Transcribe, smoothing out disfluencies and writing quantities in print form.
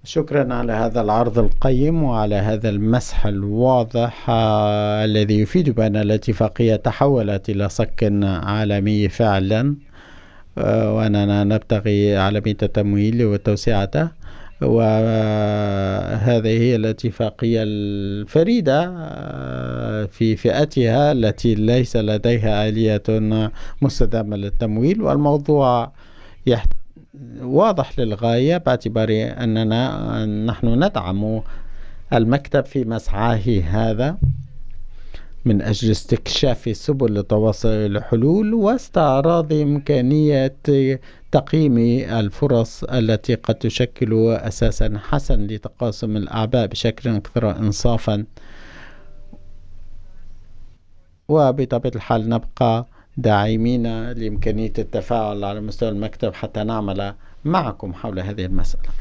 شكرا على هذا العرض القيم وعلى هذا المسح الواضح الذي يفيد بأن الاتفاقية تحولت إلى صك عالمي فعلا، وأننا نبتغي عالمية التمويل وتوسعته. وهذه هي الاتفاقية الفريدة في فئتها التي ليس لديها آلية مستدامة للتمويل، والموضوع واضح للغاية باعتبار أننا نحن ندعم المكتب في مسعاه هذا من أجل استكشاف سبل لتواصل الحلول واستعراض إمكانية تقييم الفرص التي قد تشكل أساسا حسن لتقاسم الأعباء بشكل أكثر إنصافا. وبطبيعة الحال نبقى داعمين لإمكانية التفاعل على مستوى المكتب حتى نعمل معكم حول هذه المسألة.